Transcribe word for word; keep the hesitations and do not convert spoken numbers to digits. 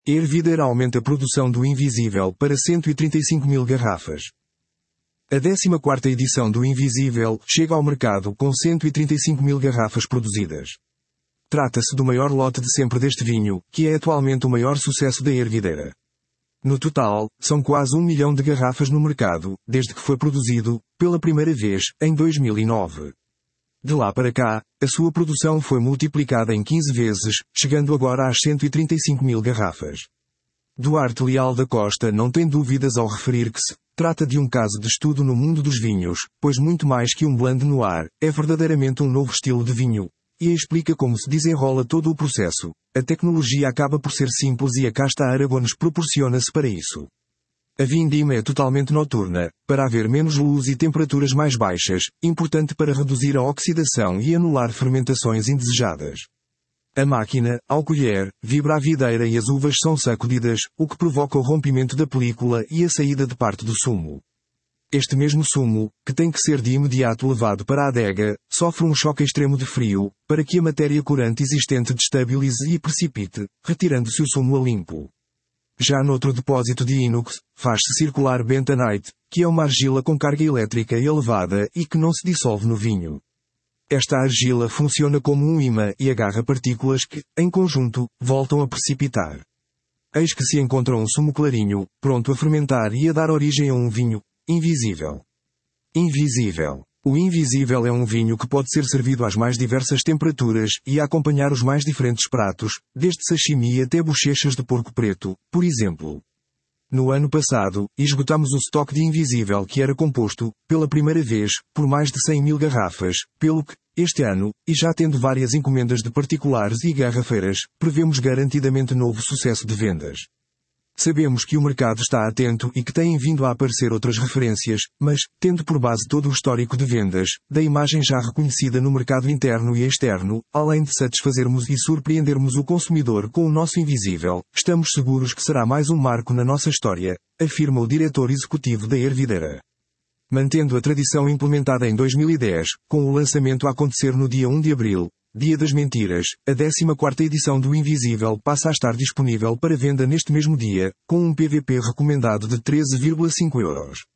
Hervidera aumenta a produção do Invisível para cento e trinta e cinco mil garrafas. A décima quarta edição do Invisível chega ao mercado com cento e trinta e cinco mil garrafas produzidas. Trata-se do maior lote de sempre deste vinho, que é atualmente o maior sucesso da Hervidera. No total, são quase um milhão de garrafas no mercado, desde que foi produzido, pela primeira vez, em dois mil e nove. De lá para cá, a sua produção foi multiplicada em quinze vezes, chegando agora às cento e trinta e cinco mil garrafas. Duarte Leal da Costa não tem dúvidas ao referir que se trata de um caso de estudo no mundo dos vinhos, pois muito mais que um blend noir, é verdadeiramente um novo estilo de vinho. E explica como se desenrola todo o processo. A tecnologia acaba por ser simples e a Casta Aragones proporciona-se para isso. A vindima é totalmente noturna, para haver menos luz e temperaturas mais baixas, importante para reduzir a oxidação e anular fermentações indesejadas. A máquina, ao colher, vibra a videira e as uvas são sacudidas, o que provoca o rompimento da película e a saída de parte do sumo. Este mesmo sumo, que tem que ser de imediato levado para a adega, sofre um choque extremo de frio, para que a matéria corante existente destabilize e precipite, retirando-se o sumo a limpo. Já noutro depósito de inox, faz-se circular bentonite, que é uma argila com carga elétrica elevada e que não se dissolve no vinho. Esta argila funciona como um imã e agarra partículas que, em conjunto, voltam a precipitar. Eis que se encontra um sumo clarinho, pronto a fermentar e a dar origem a um vinho invisível. Invisível. O Invisível é um vinho que pode ser servido às mais diversas temperaturas e a acompanhar os mais diferentes pratos, desde sashimi até bochechas de porco preto, por exemplo. No ano passado, esgotámos o estoque de Invisível que era composto, pela primeira vez, por mais de cem mil garrafas, pelo que, este ano, e já tendo várias encomendas de particulares e garrafeiras, prevemos garantidamente novo sucesso de vendas. Sabemos que o mercado está atento e que têm vindo a aparecer outras referências, mas, tendo por base todo o histórico de vendas, da imagem já reconhecida no mercado interno e externo, além de satisfazermos e surpreendermos o consumidor com o nosso Invisível, estamos seguros que será mais um marco na nossa história, afirma o diretor executivo da Hervidera. Mantendo a tradição implementada em dois mil e dez, com o lançamento a acontecer no dia um de abril, Dia das Mentiras, a décima quarta edição do Invisível passa a estar disponível para venda neste mesmo dia, com um P V P recomendado de treze vírgula cinco euros.